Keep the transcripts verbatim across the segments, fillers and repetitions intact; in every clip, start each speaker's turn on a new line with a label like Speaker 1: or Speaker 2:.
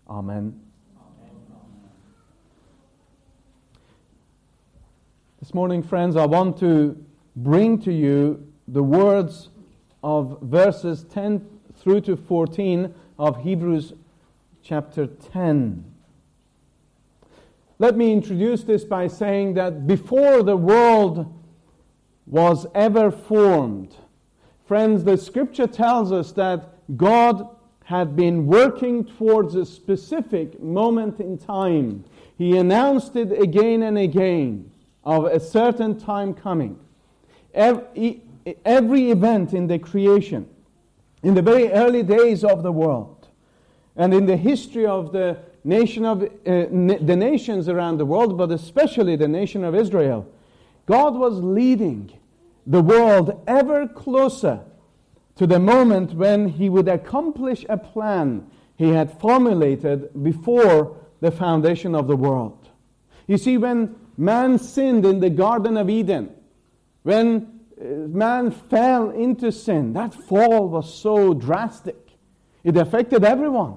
Speaker 1: Amen. This morning, friends, I want to bring to you the words of verses ten through to fourteen of Hebrews chapter ten. Let me introduce this by saying that before the world was ever formed, friends, the Scripture tells us that God had been working towards a specific moment in time. He announced it again and again of a certain time coming. Every, every event in the creation, in the very early days of the world, and in the history of the nation of uh, na- the nations around the world, but especially the nation of Israel, God was leading the world ever closer to the moment when He would accomplish a plan He had formulated before the foundation of the world. You see, when man sinned in the Garden of Eden, when man fell into sin, that fall was so drastic. It affected everyone.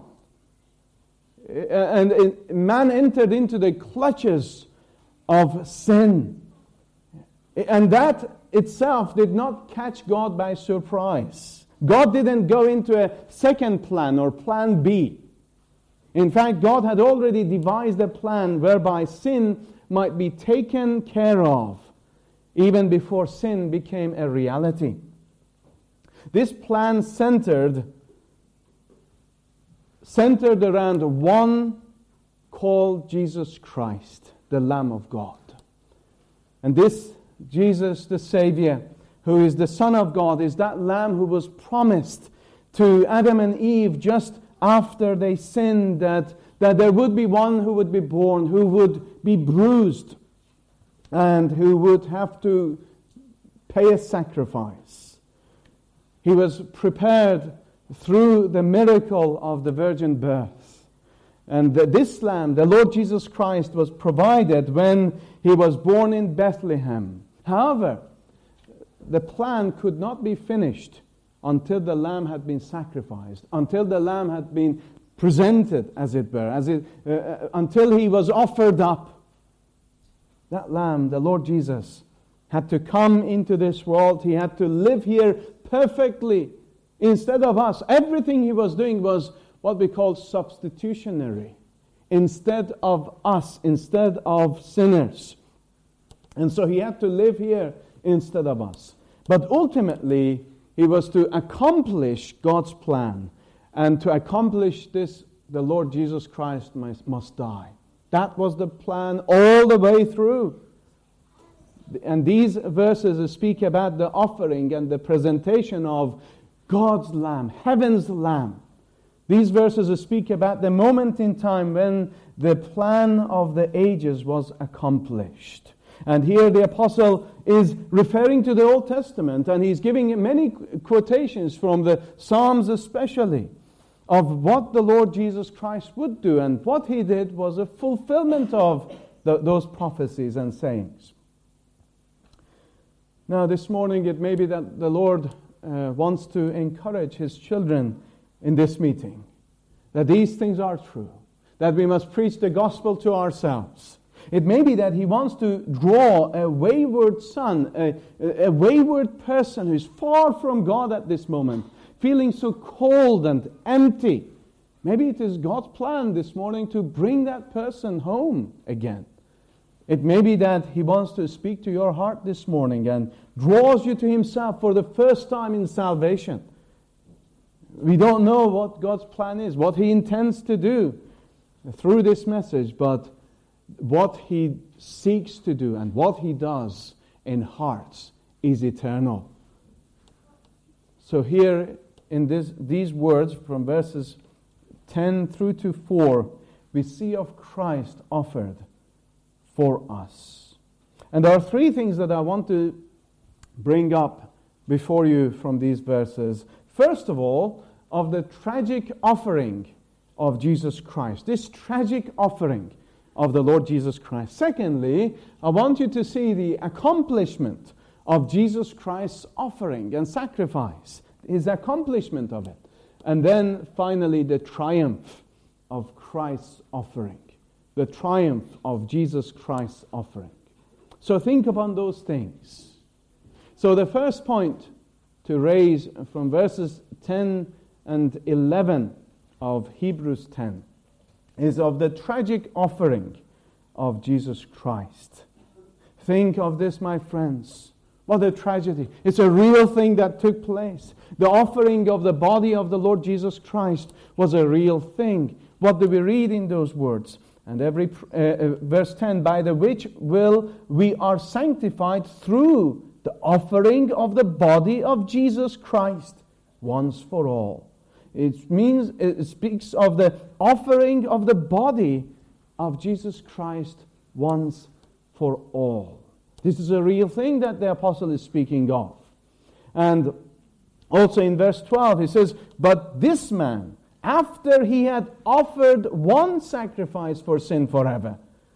Speaker 1: And man entered into the clutches of sin. And that itself did not catch God by surprise. God didn't go into a second plan or plan B. In fact, God had already devised a plan whereby sin might be taken care of even before sin became a reality. This plan centered centered around one called Jesus Christ, the Lamb of God. And this Jesus, the Savior, who is the Son of God, is that Lamb who was promised to Adam and Eve just after they sinned, that, that there would be one who would be born, who would be bruised, and who would have to pay a sacrifice. He was prepared through the miracle of the virgin birth. And this Lamb, the Lord Jesus Christ, was provided when He was born in Bethlehem. However, the plan could not be finished until the Lamb had been sacrificed, until the Lamb had been presented, as it were, as it, uh, until He was offered up. That Lamb, the Lord Jesus, had to come into this world. He had to live here perfectly instead of us. Everything He was doing was what we call substitutionary. Instead of us, instead of sinners. And so He had to live here instead of us. But ultimately, He was to accomplish God's plan. And to accomplish this, the Lord Jesus Christ must, must die. That was the plan all the way through. And these verses speak about the offering and the presentation of God's Lamb, heaven's Lamb. These verses speak about the moment in time when the plan of the ages was accomplished. And here the apostle is referring to the Old Testament, and he's giving many quotations from the Psalms especially of what the Lord Jesus Christ would do, and what He did was a fulfillment of the, those prophecies and sayings. Now this morning it may be that the Lord uh, wants to encourage His children in this meeting, that these things are true, that we must preach the gospel to ourselves. It may be that He wants to draw a wayward son, a, a wayward person who is far from God at this moment, feeling so cold and empty. Maybe it is God's plan this morning to bring that person home again. It may be that He wants to speak to your heart this morning and draws you to Himself for the first time in salvation. We don't know what God's plan is, what He intends to do through this message, but what He seeks to do and what He does in hearts is eternal. So here in this, these words from verses ten through to four, we see of Christ offered for us. And there are three things that I want to bring up before you from these verses. First of all, of the tragic offering of Jesus Christ. This tragic offering of the Lord Jesus Christ. Secondly, I want you to see the accomplishment of Jesus Christ's offering and sacrifice. His accomplishment of it. And then finally the triumph of Christ's offering, the triumph of Jesus Christ's offering. So think upon those things. So the first point to raise from verses ten and eleven of Hebrews ten is of the tragic offering of Jesus Christ. Think of this, my friends. What a tragedy. It's a real thing that took place. The offering of the body of the Lord Jesus Christ was a real thing. What do we read in those words? And every uh, uh, verse ten, by the which will we are sanctified through the offering of the body of Jesus Christ once for all. It means it speaks of the offering of the body of Jesus Christ once for all. This is a real thing that the apostle is speaking of. And also in verse twelve he says, but this man, after he had offered one sacrifice for sin forever,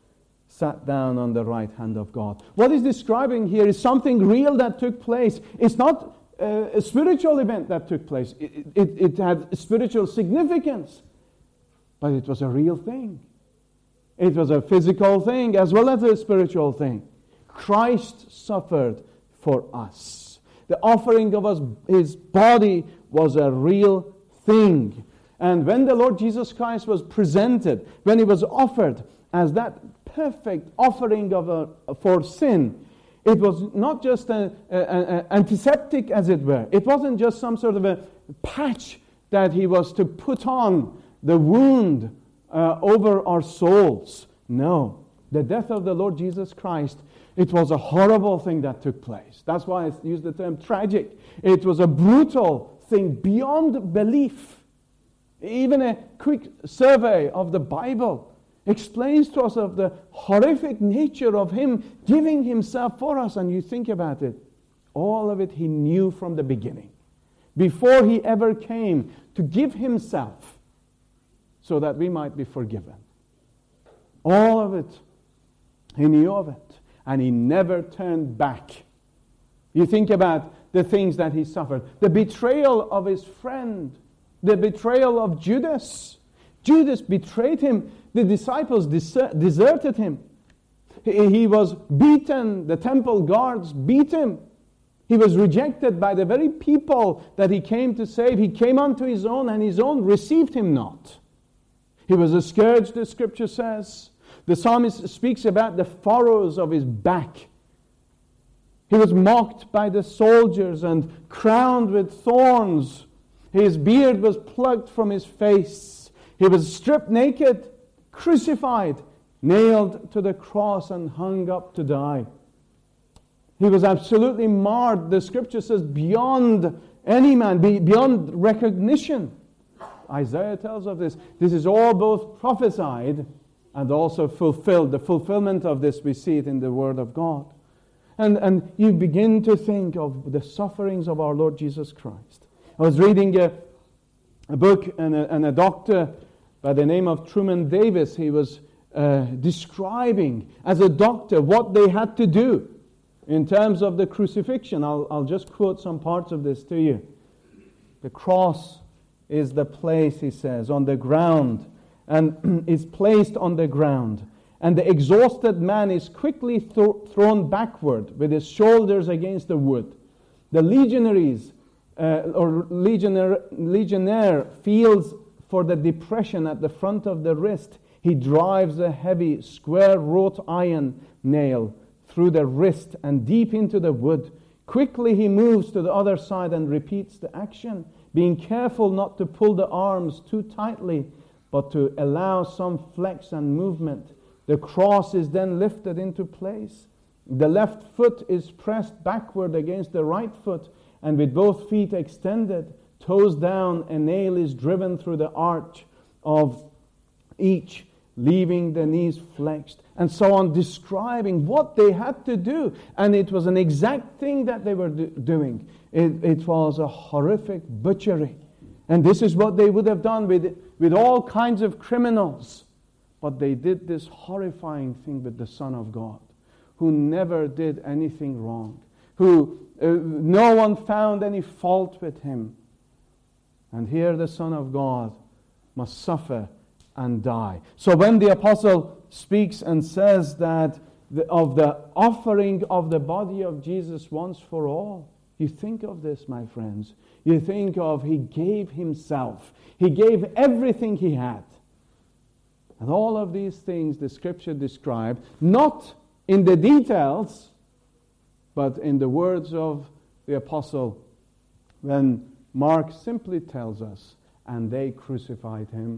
Speaker 1: sat down on the right hand of God. What he's describing here is something real that took place. It's not uh, a spiritual event that took place. It, it, it had spiritual significance, but it was a real thing. It was a physical thing as well as a spiritual thing. Christ suffered for us. The offering of us, His body was a real thing. And when the Lord Jesus Christ was presented, when He was offered as that perfect offering of a, for sin, it was not just an antiseptic, as it were. It wasn't just some sort of a patch that He was to put on the wound uh, over our souls. No. The death of the Lord Jesus Christ, it was a horrible thing that took place. That's why I use the term tragic. It was a brutal thing beyond belief. Even a quick survey of the Bible explains to us of the horrific nature of Him giving Himself for us. And you think about it, all of it He knew from the beginning, before He ever came to give Himself so that we might be forgiven. All of it, He knew of it, and He never turned back. You think about the things that He suffered. The betrayal of His friend, the betrayal of Judas. Judas betrayed Him. The disciples deserted Him. He was beaten. The temple guards beat Him. He was rejected by the very people that He came to save. He came unto His own, and His own received Him not. He was a scourge, the Scripture says. The psalmist speaks about the furrows of His back. He was mocked by the soldiers and crowned with thorns. His beard was plucked from His face. He was stripped naked, crucified, nailed to the cross, and hung up to die. He was absolutely marred, the Scripture says, beyond any man, beyond recognition. Isaiah tells of this. This is all both prophesied and also fulfilled. The fulfillment of this, we see it in the Word of God. And, and you begin to think of the sufferings of our Lord Jesus Christ. I was reading a, a book, and a, and a doctor by the name of Truman Davis, he was uh, describing as a doctor what they had to do in terms of the crucifixion. I'll, I'll just quote some parts of this to you. The cross is the place, he says, on the ground, and is placed on the ground. And the exhausted man is quickly th- thrown backward with his shoulders against the wood. The legionaries, uh, or legionnaire, legionnaire feels for the depression at the front of the wrist. He drives a heavy square wrought iron nail through the wrist and deep into the wood. Quickly he moves to the other side and repeats the action, being careful not to pull the arms too tightly, but to allow some flex and movement. The cross is then lifted into place. The left foot is pressed backward against the right foot, and with both feet extended, toes down, a nail is driven through the arch of each, leaving the knees flexed, and so on, describing what they had to do. And it was an exact thing that they were do- doing. It, it was a horrific butchery. And this is what they would have done with, with all kinds of criminals. But they did this horrifying thing with the Son of God, who never did anything wrong, who uh, no one found any fault with Him. And here the Son of God must suffer and die. So when the apostle speaks and says that the, of the offering of the body of Jesus once for all, you think of this, my friends. You think of he gave himself. He gave everything he had. And all of these things the Scripture described, not in the details, but in the words of the apostle, when Mark simply tells us, and they crucified him.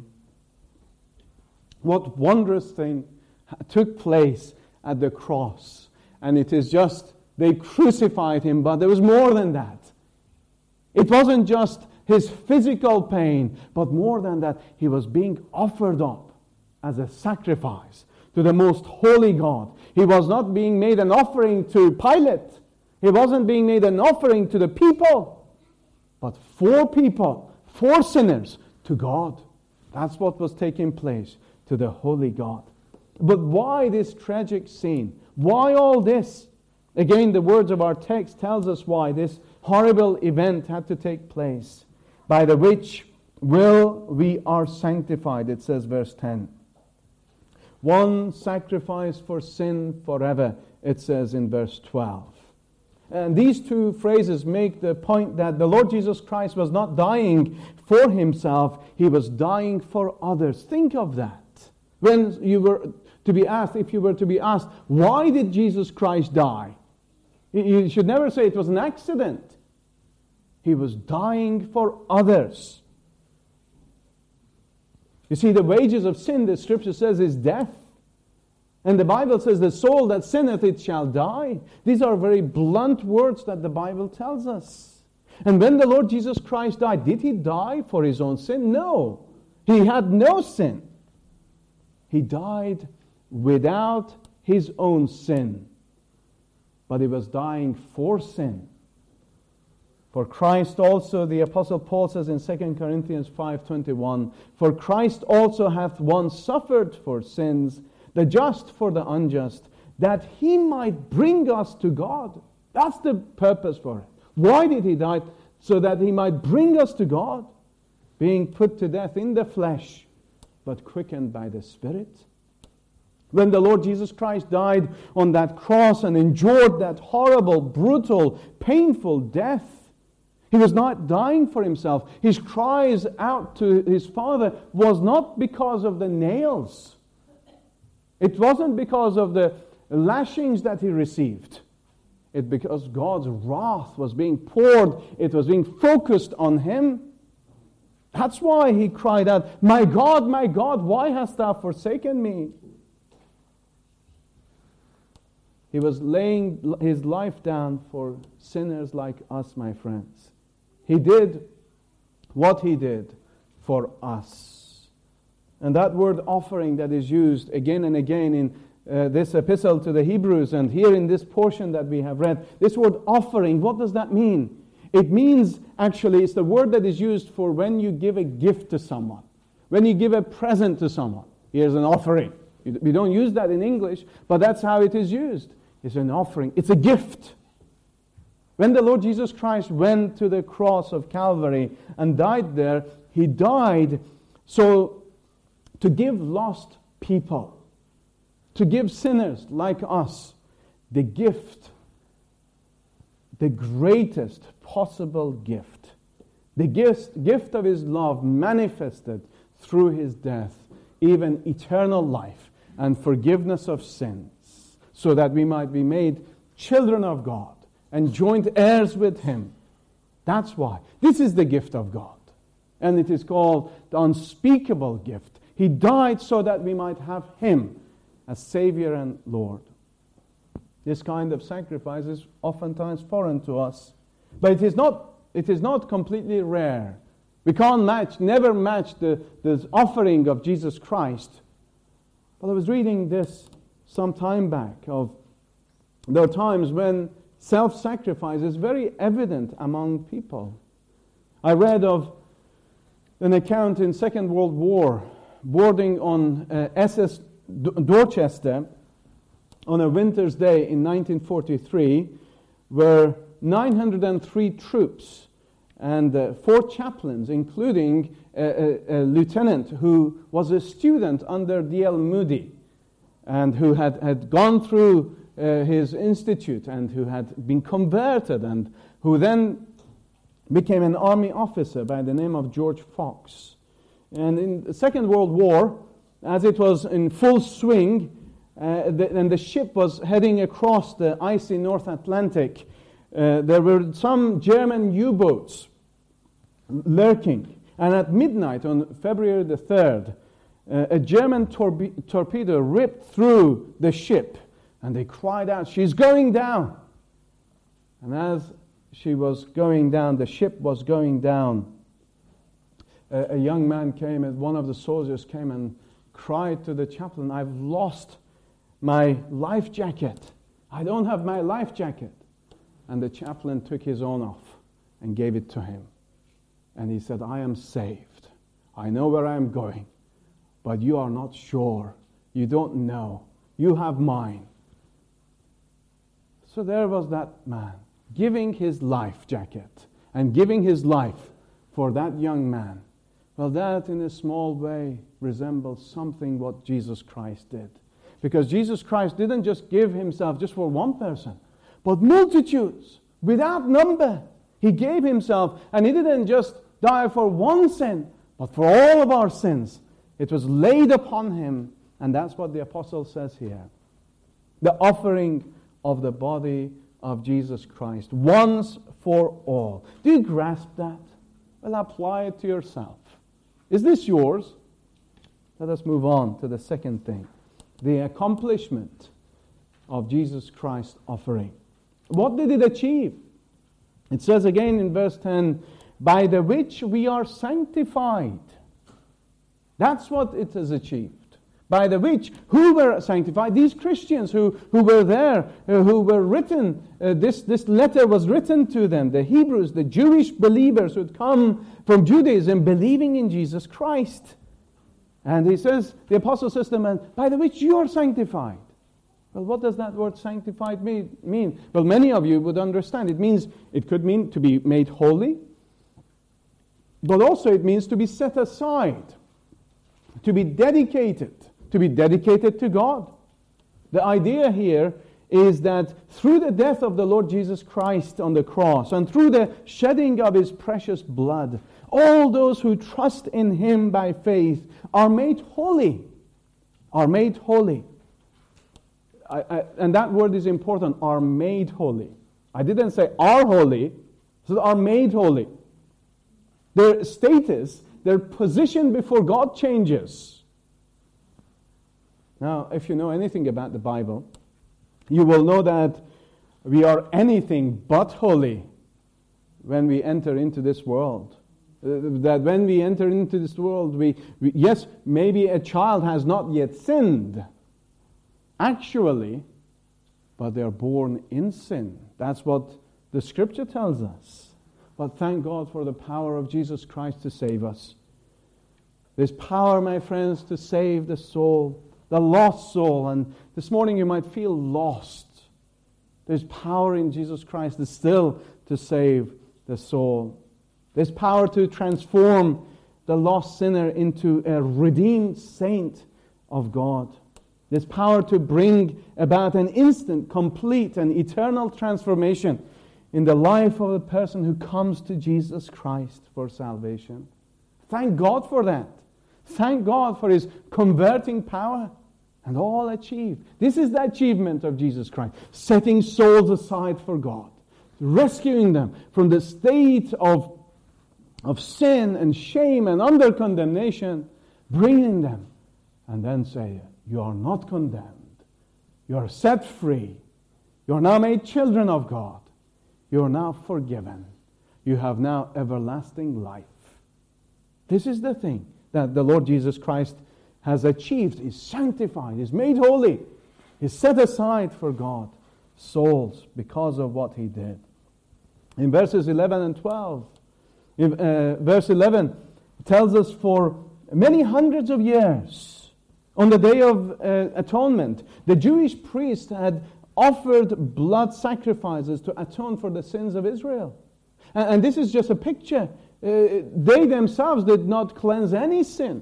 Speaker 1: What wondrous thing took place at the cross. And it is just, they crucified him, but there was more than that. It wasn't just his physical pain, but more than that, he was being offered up as a sacrifice to the most holy God. He was not being made an offering to Pilate. He wasn't being made an offering to the people, but for people, for sinners, to God. That's what was taking place, to the holy God. But why this tragic scene? Why all this? Again, the words of our text tells us why this horrible event had to take place, by the which will we are sanctified, it says verse ten. One sacrifice for sin forever, it says in verse twelve. And these two phrases make the point that the Lord Jesus Christ was not dying for himself, he was dying for others. Think of that. When you were to be asked, if you were to be asked, why did Jesus Christ die? You should never say it was an accident. He was dying for others. You see, the wages of sin, the Scripture says, is death. And the Bible says, the soul that sinneth, it shall die. These are very blunt words that the Bible tells us. And when the Lord Jesus Christ died, did he die for his own sin? No. He had no sin. He died without his own sin. But he was dying for sin. For Christ also, the Apostle Paul says in Second Corinthians five twenty-one, for Christ also hath once suffered for sins, the just for the unjust, that he might bring us to God. That's the purpose for it. Why did he die? So that he might bring us to God, being put to death in the flesh, but quickened by the Spirit. When the Lord Jesus Christ died on that cross and endured that horrible, brutal, painful death, he was not dying for himself. His cries out to his Father was not because of the nails. It wasn't because of the lashings that he received. It because God's wrath was being poured. It was being focused on him. That's why he cried out, my God, my God, why hast thou forsaken me? He was laying his life down for sinners like us, my friends. He did what he did for us. And that word offering that is used again and again in uh, this epistle to the Hebrews and here in this portion that we have read, this word offering, what does that mean? It means, actually, it's the word that is used for when you give a gift to someone. When you give a present to someone. Here's an offering. We don't use that in English, but that's how it is used. It's an offering. It's a gift. When the Lord Jesus Christ went to the cross of Calvary and died there, he died so to give lost people, to give sinners like us the gift, the greatest possible gift, the gift, gift of his love manifested through his death, even eternal life and forgiveness of sins, so that we might be made children of God and joint heirs with him. That's why. This is the gift of God. And it is called the unspeakable gift. He died so that we might have him as Savior and Lord. This kind of sacrifice is oftentimes foreign to us. But it is not, it is not completely rare. We can't match, never match the, the offering of Jesus Christ. But I was reading this some time back of there are times when self-sacrifice is very evident among people. I read of an account in Second World War, boarding on uh, S S Dorchester on a winter's day in nineteen forty-three, where nine hundred three troops and uh, four chaplains, including a, a, a lieutenant who was a student under D L Moody and who had, had gone through uh, his institute and who had been converted and who then became an army officer by the name of George Fox. And in the Second World War, as it was in full swing, uh, the, and the ship was heading across the icy North Atlantic, uh, there were some German U-boats lurking. And at midnight on February the third, uh, a German torpe- torpedo ripped through the ship, and they cried out, "She's going down!" And as she was going down, the ship was going down, a, a young man came, and one of the soldiers came and cried to the chaplain, "I've lost my life jacket. I don't have my life jacket." And the chaplain took his own off and gave it to him. And he said, "I am saved. I know where I am going, but you are not sure. You don't know. You have mine." So there was that man, giving his life jacket and giving his life for that young man. Well, that in a small way resembles something what Jesus Christ did. Because Jesus Christ didn't just give himself just for one person, but multitudes, without number. He gave himself, and he didn't just die for one sin, but for all of our sins. It was laid upon him, and that's what the apostle says here. The offering of the body of Jesus Christ, once for all. Do you grasp that? Well, apply it to yourself. Is this yours? Let us move on to the second thing, the accomplishment of Jesus Christ's offering. What did it achieve? It says again in verse ten, "By the which we are sanctified." That's what it has achieved. By the which, who were sanctified? These Christians who, who were there, uh, who were written, uh, this, this letter was written to them, the Hebrews, the Jewish believers who had come from Judaism, believing in Jesus Christ. And he says, the apostle says to them, "By the which you are sanctified." Well, what does that word sanctified mean? Well, many of you would understand. It means, it could mean to be made holy, but also it means to be set aside, to be dedicated, to be dedicated to God. The idea here is that through the death of the Lord Jesus Christ on the cross and through the shedding of His precious blood, all those who trust in Him by faith are made holy, are made holy. I, I, and that word is important, are made holy. I didn't say are holy, so are made holy. Their status, their position before God changes. Now, if you know anything about the Bible, you will know that we are anything but holy when we enter into this world. Uh, that when we enter into this world, we, we yes, maybe a child has not yet sinned, actually, but they are born in sin. That's what the Scripture tells us. But thank God for the power of Jesus Christ to save us. There's power, my friends, to save the soul, the lost soul. And this morning you might feel lost. There's power in Jesus Christ still to save the soul. There's power to transform the lost sinner into a redeemed saint of God. There's power to bring about an instant, complete, and eternal transformation in the life of a person who comes to Jesus Christ for salvation. Thank God for that. Thank God for His converting power, and all achieved. This is the achievement of Jesus Christ, setting souls aside for God, rescuing them from the state of, of sin and shame and under condemnation, bringing them, and then say, "You are not condemned. You are set free. You are now made children of God. You are now forgiven. You have now everlasting life." This is the thing that the Lord Jesus Christ has achieved. He's sanctified. He's made holy. He's set aside for God souls because of what He did. In verses eleven and twelve, uh, verse eleven tells us for many hundreds of years, on the Day of uh, Atonement, the Jewish priest had offered blood sacrifices to atone for the sins of Israel. And, and this is just a picture. Uh, they themselves did not cleanse any sin.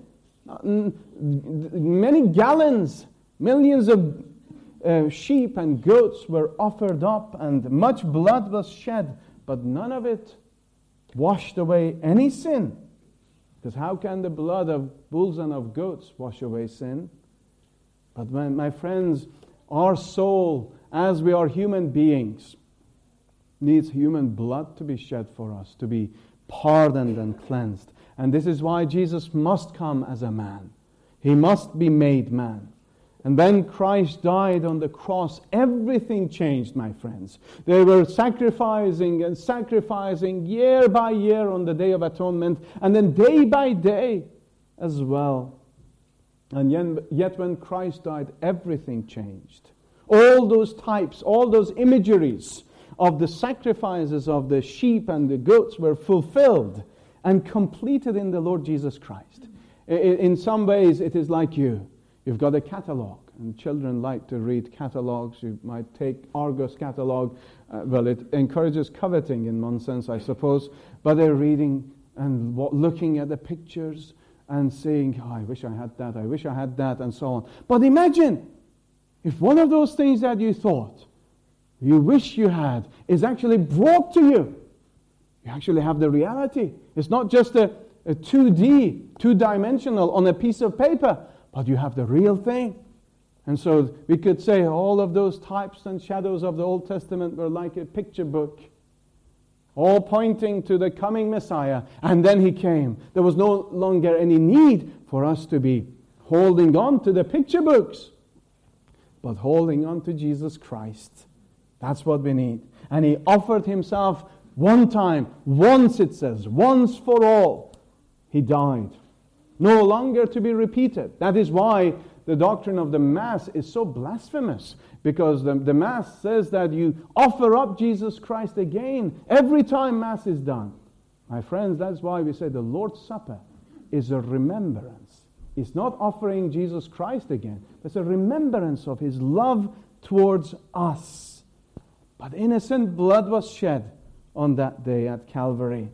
Speaker 1: Many gallons, millions of uh, sheep and goats were offered up, and much blood was shed, but none of it washed away any sin. Because how can the blood of bulls and of goats wash away sin? But my, my friends, our soul, as we are human beings, needs human blood to be shed for us, to be pardoned and cleansed. And this is why Jesus must come as a man. He must be made man. And when Christ died on the cross, everything changed, my friends. They were sacrificing and sacrificing year by year on the Day of Atonement, and then day by day as well. And yet, yet when Christ died, everything changed. All those types, all those imageries of the sacrifices of the sheep and the goats were fulfilled and completed in the Lord Jesus Christ. In some ways, it is like you. You've got a catalog, and children like to read catalogs. You might take Argos catalog. Uh, well, it encourages coveting in one sense, I suppose. But they're reading and looking at the pictures and saying, oh, I wish I had that, I wish I had that, and so on. But imagine if one of those things that you thought you wish you had is actually brought to you. You actually have the reality. It's not just a, a two D, two-dimensional on a piece of paper, but you have the real thing. And so we could say all of those types and shadows of the Old Testament were like a picture book, all pointing to the coming Messiah. And then He came. There was no longer any need for us to be holding on to the picture books, but holding on to Jesus Christ. That's what we need. And He offered Himself one time, once it says, once for all. He died. No longer to be repeated. That is why the doctrine of the Mass is so blasphemous. Because the, the Mass says that you offer up Jesus Christ again every time Mass is done. My friends, that's why we say the Lord's Supper is a remembrance. It's not offering Jesus Christ again. It's a remembrance of His love towards us. But innocent blood was shed on that day at Calvary.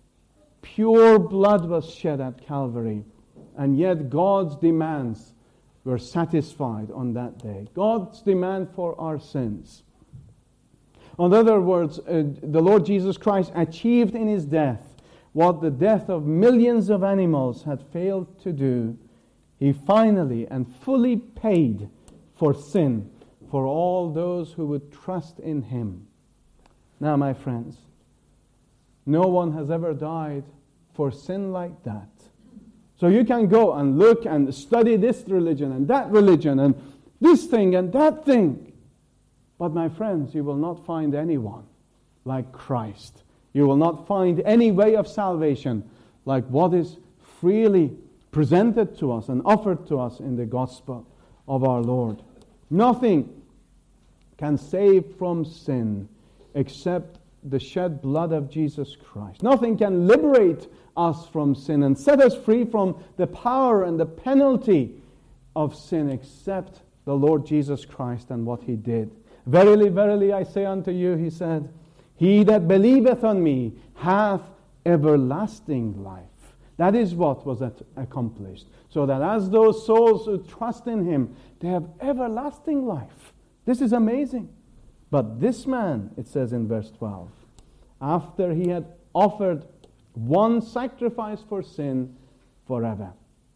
Speaker 1: Pure blood was shed at Calvary. And yet God's demands were satisfied on that day. God's demand for our sins. In other words, uh, the Lord Jesus Christ achieved in His death what the death of millions of animals had failed to do. He finally and fully paid for sin for all those who would trust in Him. Now, my friends, no one has ever died for sin like that. So you can go and look and study this religion and that religion and this thing and that thing. But my friends, you will not find anyone like Christ. You will not find any way of salvation like what is freely presented to us and offered to us in the gospel of our Lord. Nothing can save from sin except the shed blood of Jesus Christ. Nothing can liberate us from sin and set us free from the power and the penalty of sin except the Lord Jesus Christ and what He did. Verily, verily, I say unto you, He said, He that believeth on me hath everlasting life. That is what was accomplished. So that as those souls who trust in Him, they have everlasting life. This is amazing. But this man, it says in verse twelve, after he had offered one sacrifice for sin forever.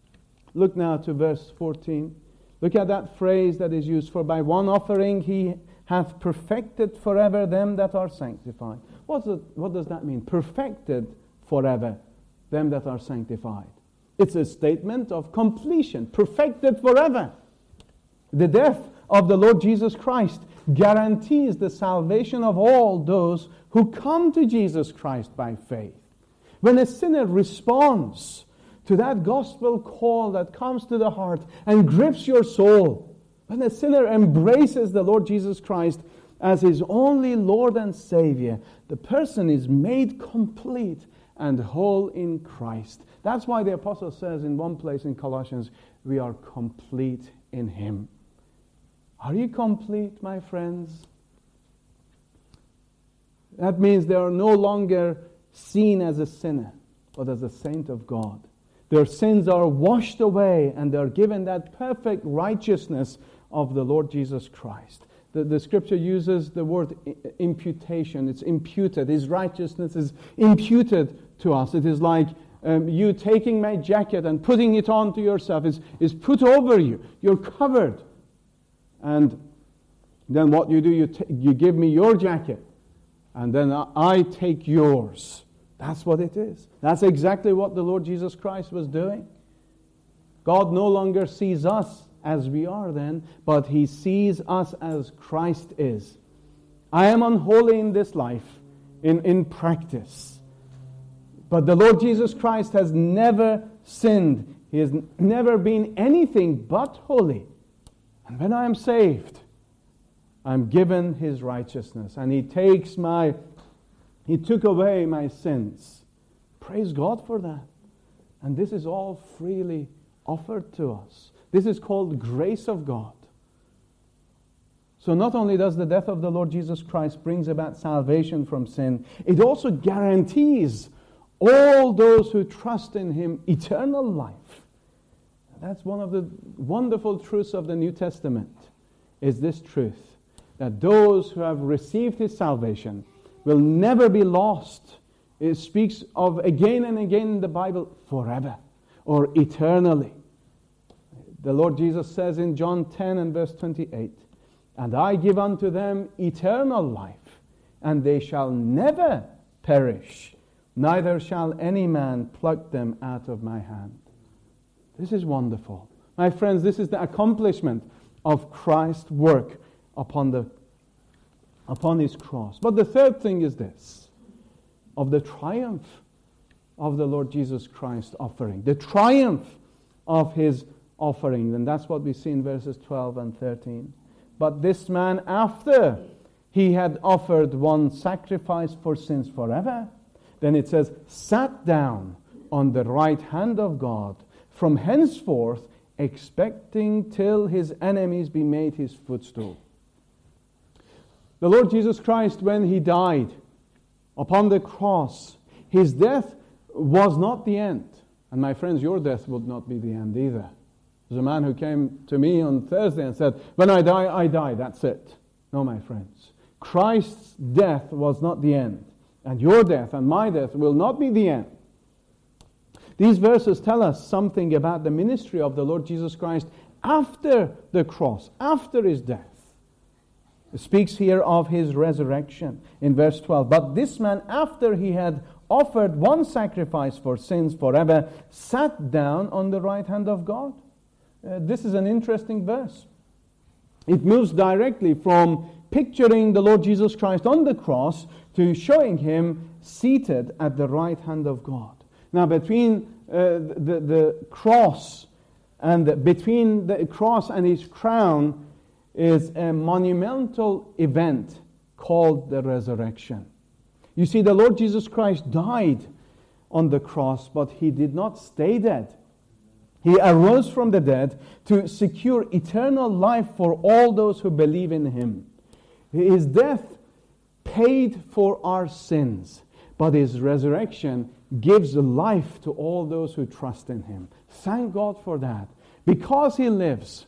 Speaker 1: Look now to verse fourteen. Look at that phrase that is used, for by one offering He hath perfected forever them that are sanctified. What's it, what does that mean? Perfected forever them that are sanctified. It's a statement of completion. Perfected forever. The death of the Lord Jesus Christ guarantees the salvation of all those who come to Jesus Christ by faith. When a sinner responds to that gospel call that comes to the heart and grips your soul, when a sinner embraces the Lord Jesus Christ as his only Lord and Savior, the person is made complete and whole in Christ. That's why the apostle says in one place in Colossians, we are complete in Him. Are you complete, my friends? That means there are no longer seen as a sinner, but as a saint of God. Their sins are washed away and they're given that perfect righteousness of the Lord Jesus Christ. The, the scripture uses the word imputation. It's imputed. His righteousness is imputed to us. It is like um, you taking my jacket and putting it onto yourself. It's, it's put over you. You're covered. And then what you do, you, t- you give me your jacket, and then I, I take yours. That's what it is. That's exactly what the Lord Jesus Christ was doing. God no longer sees us as we are then, but He sees us as Christ is. I am unholy in this life, in, in practice. But the Lord Jesus Christ has never sinned. He has never been anything but holy. And when I am saved, I'm given His righteousness. And He takes my, He took away my sins. Praise God for that. And this is all freely offered to us. This is called grace of God. So not only does the death of the Lord Jesus Christ brings about salvation from sin, it also guarantees all those who trust in Him eternal life. That's one of the wonderful truths of the New Testament, is this truth, that those who have received His salvation will never be lost. It speaks of again and again in the Bible, forever or eternally. The Lord Jesus says in John ten and verse twenty-eight, "And I give unto them eternal life, and they shall never perish, neither shall any man pluck them out of my hand." This is wonderful. My friends, this is the accomplishment of Christ's work upon the upon His cross. But the third thing is this, of the triumph of the Lord Jesus Christ offering. The triumph of His offering. And that's what we see in verses twelve and thirteen. But this man, after he had offered one sacrifice for sins forever, then it says, sat down on the right hand of God, from henceforth expecting till His enemies be made His footstool. The Lord Jesus Christ, when He died upon the cross, His death was not the end. And my friends, your death would not be the end either. There's a man who came to me on Thursday and said, when I die, I die, that's it. No, my friends. Christ's death was not the end. And your death and my death will not be the end. These verses tell us something about the ministry of the Lord Jesus Christ after the cross, after His death. It speaks here of His resurrection in verse twelve. But this man, after he had offered one sacrifice for sins forever, sat down on the right hand of God. Uh, this is an interesting verse. It moves directly from picturing the Lord Jesus Christ on the cross to showing Him seated at the right hand of God. Now, between uh, the, the cross and the, between the cross and His crown is a monumental event called the resurrection. You see, the Lord Jesus Christ died on the cross, but He did not stay dead. He arose from the dead to secure eternal life for all those who believe in Him. His death paid for our sins, but His resurrection gives life to all those who trust in Him. Thank God for that. Because He lives,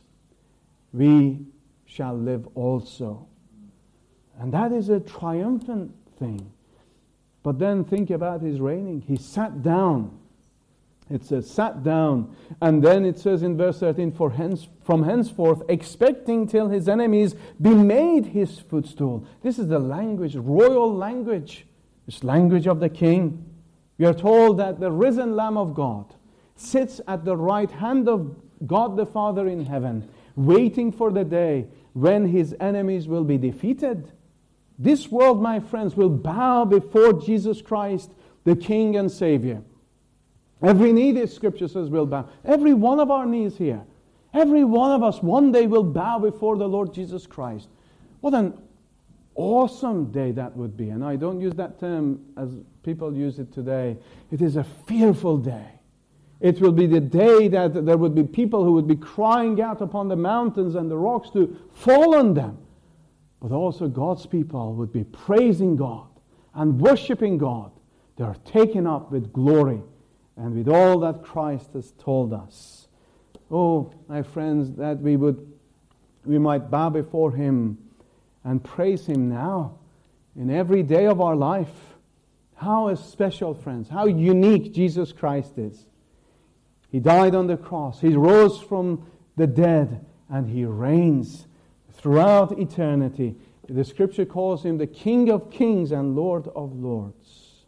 Speaker 1: we shall live also. And that is a triumphant thing. But then think about His reigning. He sat down. It says, sat down. And then it says in verse thirteen, For hence, from henceforth, expecting till His enemies be made His footstool. This is the language, royal language. This language of the King. We are told that the risen Lamb of God sits at the right hand of God the Father in heaven, waiting for the day when His enemies will be defeated. This world, my friends, will bow before Jesus Christ, the King and Savior. Every knee, this scripture says, will bow. Every one of our knees here. Every one of us one day will bow before the Lord Jesus Christ. What an awesome day that would be. And I don't use that term as people use it today. It is a fearful day. It will be the day that there would be people who would be crying out upon the mountains and the rocks to fall on them. But also God's people would be praising God and worshiping God. They are taken up with glory and with all that Christ has told us. Oh, my friends, that we would, we might bow before Him and praise Him now in every day of our life. How special, friends, how unique Jesus Christ is. He died on the cross. He rose from the dead, and He reigns throughout eternity. The Scripture calls Him the King of kings and Lord of lords.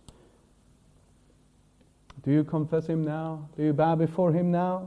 Speaker 1: Do you confess Him now? Do you bow before Him now?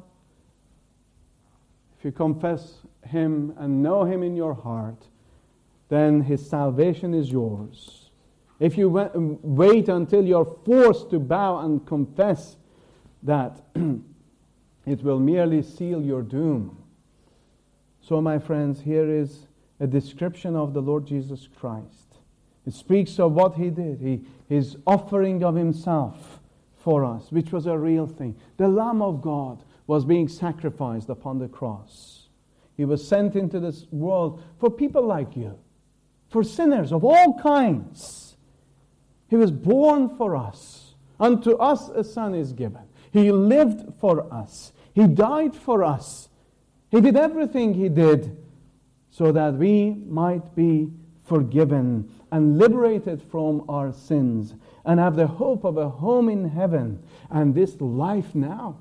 Speaker 1: If you confess Him and know Him in your heart, then His salvation is yours. If you wait until you're forced to bow and confess that, it will merely seal your doom. So, my friends, here is a description of the Lord Jesus Christ. It speaks of what He did, he, His offering of Himself for us, which was a real thing. The Lamb of God was being sacrificed upon the cross. He was sent into this world for people like you, for sinners of all kinds. He was born for us. Unto us a son is given. He lived for us. He died for us. He did everything He did so that we might be forgiven and liberated from our sins and have the hope of a home in heaven and this life now.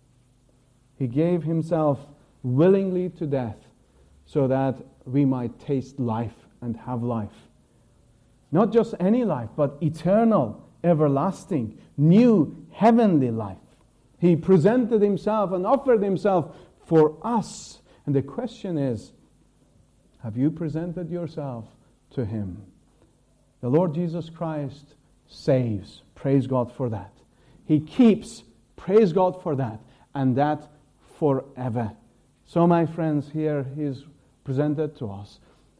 Speaker 1: He gave Himself willingly to death so that we might taste life and have life. Not just any life, but eternal, everlasting, new, heavenly life. He presented Himself and offered Himself for us. And the question is, have you presented yourself to Him? The Lord Jesus Christ saves. Praise God for that. He keeps. Praise God for that. And that forever. So, my friends, here He is presented to us,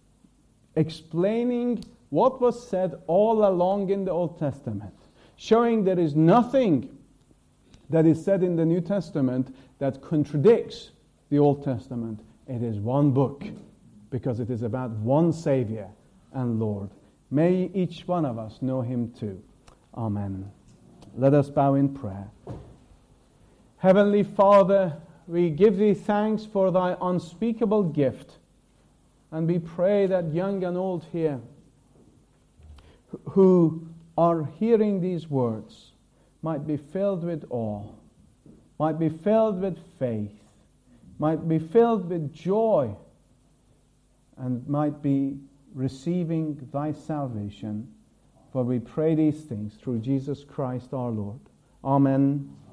Speaker 1: explaining what was said all along in the Old Testament, showing there is nothing that is said in the New Testament that contradicts the Old Testament. It is one book, because it is about one Savior and Lord. May each one of us know Him too. Amen. Let us bow in prayer. Heavenly Father, we give Thee thanks for Thy unspeakable gift, and we pray that young and old here who are hearing these words might be filled with awe, might be filled with faith, might be filled with joy, and might be receiving Thy salvation. For we pray these things through Jesus Christ our Lord. Amen.